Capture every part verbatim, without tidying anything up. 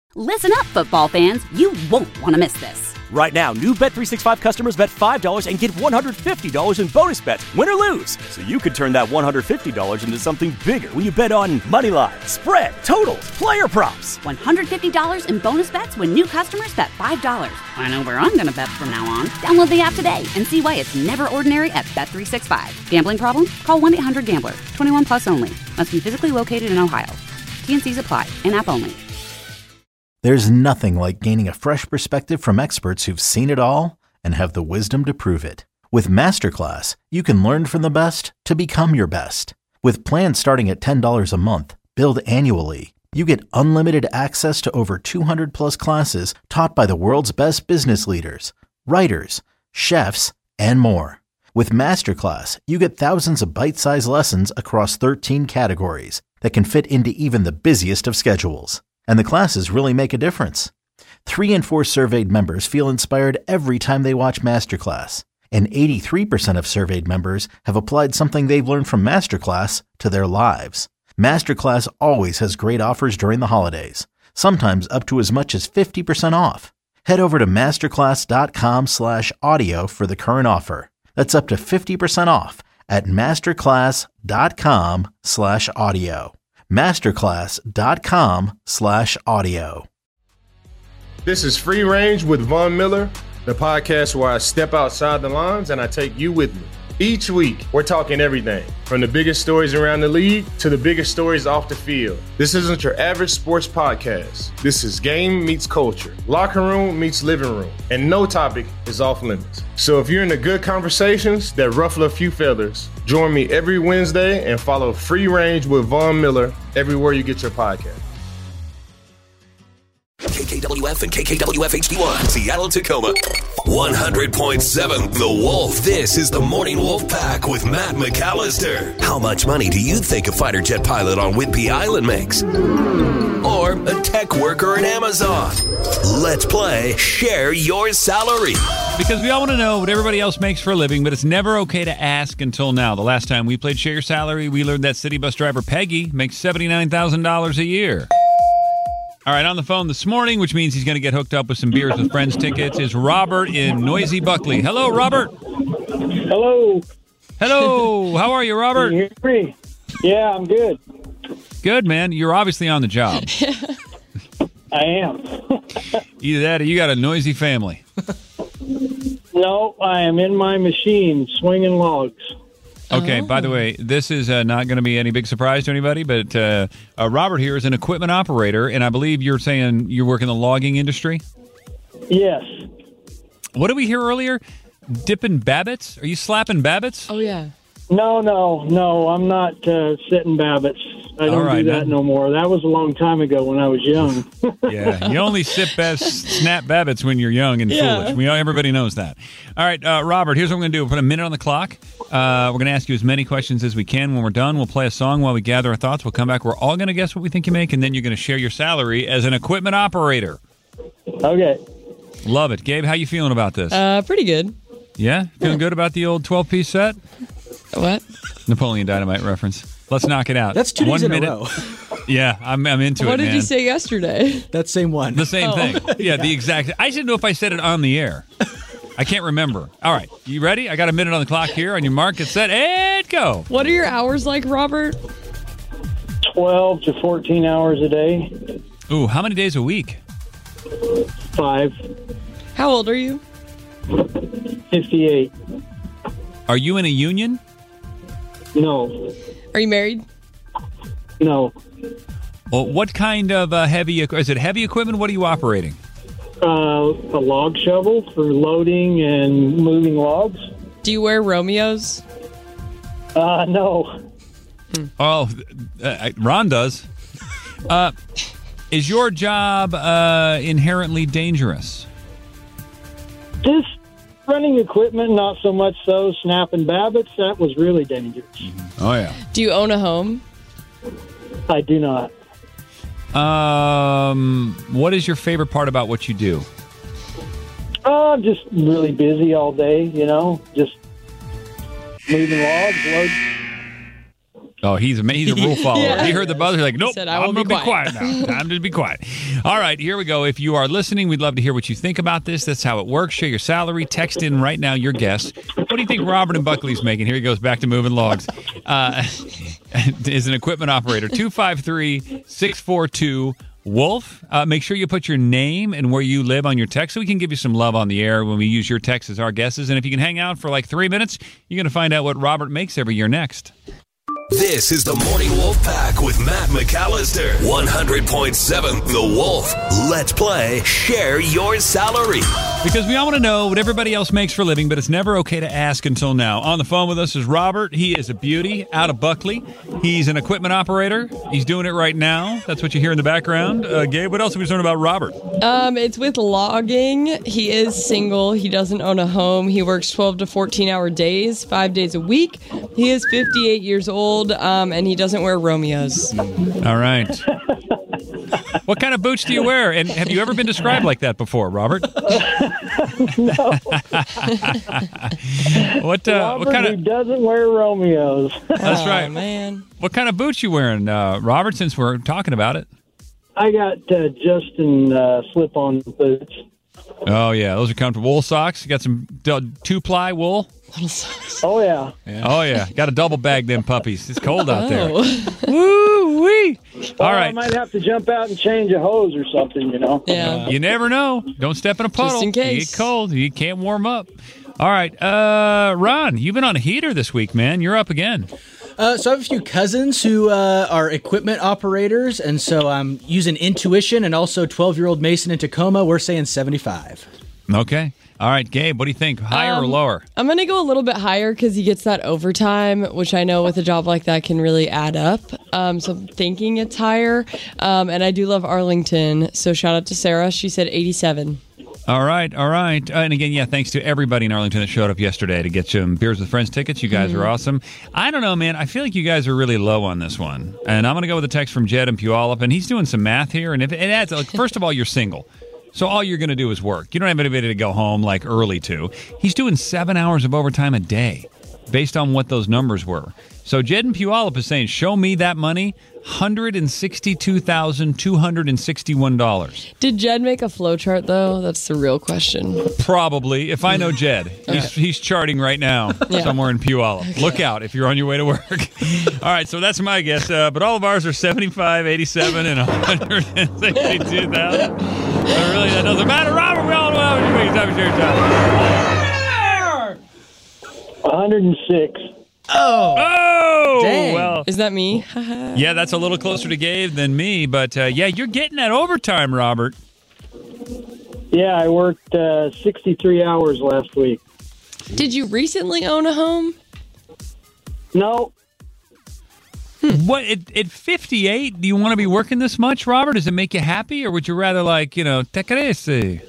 Listen up, football fans. You won't want to miss this. Right now, new Bet three sixty-five customers bet five dollars and get one hundred fifty dollars in bonus bets, win or lose. So you could turn that one hundred fifty dollars into something bigger when you bet on money line, spread, totals, player props. one hundred fifty dollars in bonus bets when new customers bet five dollars. I know where I'm going to bet from now on. Download the app today and see why it's never ordinary at Bet three sixty-five. Gambling problem? Call one eight hundred gambler. twenty-one plus only. Must be physically located in Ohio. T N Cs apply. In-app only. There's nothing like gaining a fresh perspective from experts who've seen it all and have the wisdom to prove it. With Masterclass, you can learn from the best to become your best. With plans starting at ten dollars a month, billed annually, you get unlimited access to over two hundred plus classes taught by the world's best business leaders, writers, chefs, and more. With Masterclass, you get thousands of bite-sized lessons across thirteen categories that can fit into even the busiest of schedules. And the classes really make a difference. Three in four surveyed members feel inspired every time they watch Masterclass. And eighty-three percent of surveyed members have applied something they've learned from Masterclass to their lives. Masterclass always has great offers during the holidays, sometimes up to as much as fifty percent off. Head over to masterclass.com slash audio for the current offer. That's up to fifty percent off at masterclass.com slash audio. masterclass.com slash audio. This is Free Range with Von Miller, the podcast where I step outside the lines and I take you with me. Each week, we're talking everything from the biggest stories around the league to the biggest stories off the field. This isn't your average sports podcast. This is game meets culture, locker room meets living room, and no topic is off limits. So if you're into good conversations that ruffle a few feathers, join me every Wednesday and follow Free Range with Von Miller everywhere you get your podcast. K K W F and K K W F H D one, Seattle, Tacoma. one hundred point seven The Wolf. This is the Morning Wolf Pack with Matt McAllister. How much money do you think a fighter jet pilot on Whidbey Island makes? Or a tech worker at Amazon? Let's play Share Your Salary. Because we all want to know what everybody else makes for a living, but it's never okay to ask until now. The last time we played Share Your Salary, we learned that city bus driver Peggy makes seventy-nine thousand dollars a year. All right, on the phone this morning, which means he's going to get hooked up with some Beers with Friends tickets, is Robert in Noisy Buckley. Hello, Robert. Hello. Hello. How are you, Robert? Can you hear me? Yeah, I'm good. Good, man. You're obviously on the job. I am. Either that or you got a noisy family. No, I am in my machine swinging logs. Okay, oh. By the way, this is uh, not going to be any big surprise to anybody, but uh, uh, Robert here is an equipment operator, and I believe you're saying you work in the logging industry? Yes. What did we hear earlier? Dipping babbitts? Are you slapping babbitts? Oh, yeah. No, no, no, I'm not uh, sitting babbitts. I don't right, do that no. no more. That was a long time ago when I was young. Yeah, you only sip bas- snap babbitts when you're young and yeah. foolish. We know, everybody knows that. All right, uh, Robert, here's what we're going to do. We'll put a minute on the clock. Uh, we're going to ask you as many questions as we can. When we're done, we'll play a song while we gather our thoughts. We'll come back. We're all going to guess what we think you make, and then you're going to share your salary as an equipment operator. Okay. Love it. Gabe, how you feeling about this? Uh, pretty good. Yeah? Feeling good about the old twelve-piece set? What? Napoleon Dynamite reference. Let's knock it out. That's two days one in minute. a row. Yeah, I'm, I'm into what it, did man. you say yesterday? That same one. The same Oh. thing. Yeah, the exact. I didn't know if I said it on the air. I can't remember. All right, you ready? I got a minute on the clock here. On your mark, get set, and go. What are your hours like, Robert? twelve to fourteen hours a day. Ooh, how many days a week? Five. How old are you? fifty-eight. Are you in a union? No. Are you married? No. Well, what kind of uh, heavy, is it heavy equipment? What are you operating? Uh, a log shovel for loading and moving logs. Do you wear Romeos? Uh, no. Oh, uh, Ron does. Uh, is your job uh, inherently dangerous? Just running equipment, not so much so. Snapping babbitts, that was really dangerous. Mm-hmm. Oh, yeah. Do you own a home? I do not. Um, what is your favorite part about what you do? Uh, just really busy all day, you know, just moving logs, load, Oh, he's a, he's a rule follower. Yeah. He heard the buzzer. He's like, nope, said, "I I'm will going to be be quiet now. Time to be quiet. All right, here we go. If you are listening, we'd love to hear what you think about this. That's how it works. Share your salary. Text in right now your guess. What do you think Robert and Buckley's making? Here he goes back to moving logs. Uh, is an equipment operator. two five three, six four two, Wolf. Uh, make sure you put your name and where you live on your text so we can give you some love on the air when we use your text as our guesses. And if you can hang out for like three minutes, you're going to find out what Robert makes every year next. This is the Morning Wolf Pack with Matt McAllister. one hundred point seven The Wolf. Let's play Share Your Salary. Because we all want to know what everybody else makes for a living, but it's never okay to ask until now. On the phone with us is Robert. He is a beauty out of Buckley. He's an equipment operator. He's doing it right now. That's what you hear in the background. Uh, Gabe, what else have we learned about Robert? Um, it's with logging. He is single. He doesn't own a home. He works twelve to fourteen hour days, five days a week. He is fifty-eight years old, um, and he doesn't wear Romeos. All right. What kind of boots do you wear? And have you ever been described like that before, Robert? No. What uh, Robert, what kind who of? doesn't wear Romeos. That's Oh, right. man. What kind of boots you wearing, uh, Robert? Since we're talking about it. I got uh, Justin uh, slip-on boots. Oh yeah, those are comfortable. Wool socks. You got some uh, two ply wool. Oh, yeah. Oh yeah, got to double bag them puppies. It's cold out there. Oh. Woo wee! Well, All I right, might have to jump out and change a hose or something, you know. Yeah. you never know. Don't step in a puddle. in You case. get cold. You can't warm up. All right, uh, Ron, you've been on a heater this week, man. You're up again. Uh, so I have a few cousins who uh, are equipment operators, and so I'm using intuition, and also twelve-year-old Mason in Tacoma. We're saying seventy-five. Okay. All right, Gabe, what do you think? Higher or Um, lower? I'm going to go a little bit higher because he gets that overtime, which I know with a job like that can really add up. Um, so I'm thinking it's higher. Um, and I do love Arlington. So shout out to Sarah. She said eighty-seven. All right, all right. Uh, and again, yeah, thanks to everybody in Arlington that showed up yesterday to get some Beers with Friends tickets. You guys are awesome. I don't know, man. I feel like you guys are really low on this one. And I'm going to go with a text from Jed and Puyallup. And he's doing some math here. And if it adds, like, first of all, you're single. So all you're going to do is work. You don't have anybody to go home like early to. He's doing seven hours of overtime a day based on what those numbers were. So Jed and Puyallup is saying, show me that money, one hundred sixty-two thousand two hundred sixty-one dollars. Did Jed make a flow chart, though? That's the real question. Probably. If I know Jed, he's, he's charting right now Yeah. somewhere in Puyallup. Look out if you're on your way to work. All right, so that's my guess. Uh, but all of ours are seventy-five, eighty-seven, and one hundred sixty-two thousand. But really, that doesn't matter. Robert, we all know how you make time to share your time. one hundred six. Oh, Oh, Dang. well. Is that me? Yeah, that's a little closer to Gabe than me. But, uh, yeah, you're getting that overtime, Robert. Yeah, I worked uh, sixty-three hours last week. Did you recently own a home? No, What at, at fifty-eight, do you want to be working this much, Robert? Does it make you happy, or would you rather, like, you know, te crece?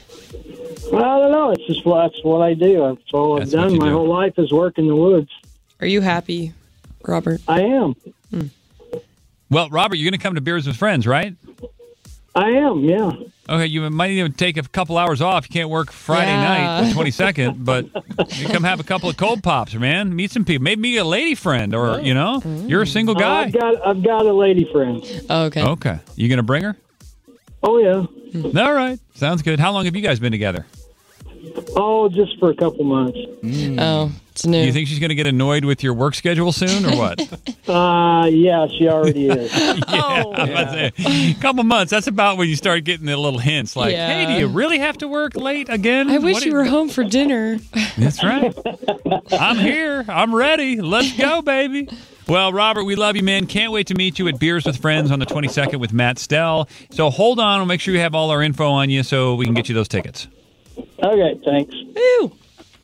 I don't know. It's just what, that's what I do. That's all I've That's what done. you My do. whole life is work in the woods. Are you happy, Robert? I am. Well, Robert, you're going to come to Beers with Friends, right? I am, yeah. Okay, you might even take a couple hours off. You can't work Friday Yeah. night, the twenty-second, but you come have a couple of cold pops, man. Meet some people. Maybe meet a lady friend, or, you know, you're a single guy. I've got I've got a lady friend. Oh, okay. Okay. You going to bring her? Oh, yeah. All right. Sounds good. How long have you guys been together? Oh, just for a couple months. Oh, it's new. Do you think she's going to get annoyed with your work schedule soon, or what? Uh, yeah, she already is. Yeah, I was about to say, a couple months. That's about when you start getting the little hints like, Yeah. hey, do you really have to work late again? I wish What you do were home for dinner. That's right. I'm here. I'm ready. Let's go, baby. Well, Robert, we love you, man. Can't wait to meet you at Beers with Friends on the twenty-second with Matt Stell. So hold on. We'll make sure you have all our info on you so we can get you those tickets. Okay, thanks. Ew.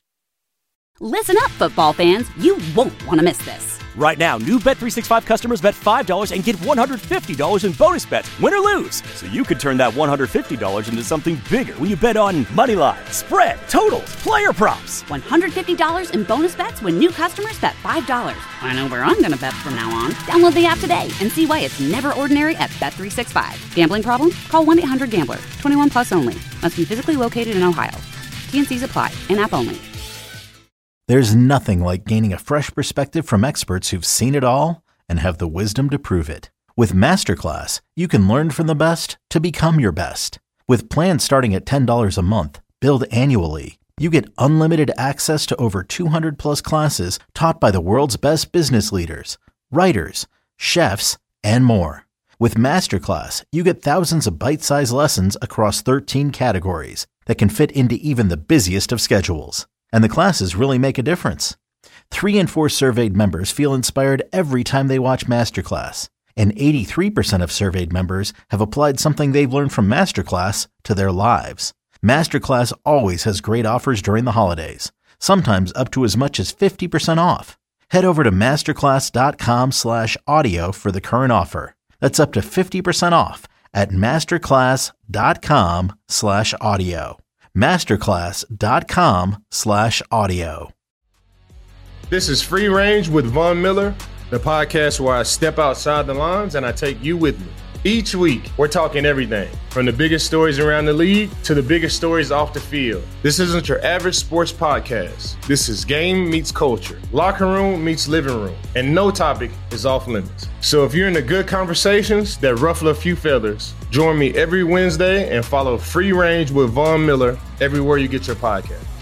Listen up, football fans. You won't want to miss this. Right now, new Bet three sixty-five customers bet five dollars and get one hundred fifty dollars in bonus bets, win or lose. So you could turn that one hundred fifty dollars into something bigger when you bet on money line, spread, totals, player props. one hundred fifty dollars in bonus bets when new customers bet five dollars. I know where I'm going to bet from now on. Download the app today and see why it's never ordinary at Bet three sixty-five. Gambling problem? Call one eight hundred gambler. twenty-one plus only. Must be physically located in Ohio. T and C's apply. In-app only. There's nothing like gaining a fresh perspective from experts who've seen it all and have the wisdom to prove it. With Masterclass, you can learn from the best to become your best. With plans starting at ten dollars a month, billed annually, you get unlimited access to over two hundred plus classes taught by the world's best business leaders, writers, chefs, and more. With Masterclass, you get thousands of bite-sized lessons across thirteen categories that can fit into even the busiest of schedules. And the classes really make a difference. Three in four surveyed members feel inspired every time they watch Masterclass. And eighty-three percent of surveyed members have applied something they've learned from Masterclass to their lives. Masterclass always has great offers during the holidays, sometimes up to as much as fifty percent off. Head over to masterclass.com slash audio for the current offer. That's up to fifty percent off at masterclass.com slash audio. Masterclass.com slash audio. This is Free Range with Von Miller, the podcast where I step outside the lines and I take you with me. Each week, we're talking everything from the biggest stories around the league to the biggest stories off the field. This isn't your average sports podcast. This is game meets culture, locker room meets living room, and no topic is off limits. So if you're into good conversations that ruffle a few feathers, join me every Wednesday and follow Free Range with Von Miller everywhere you get your podcast.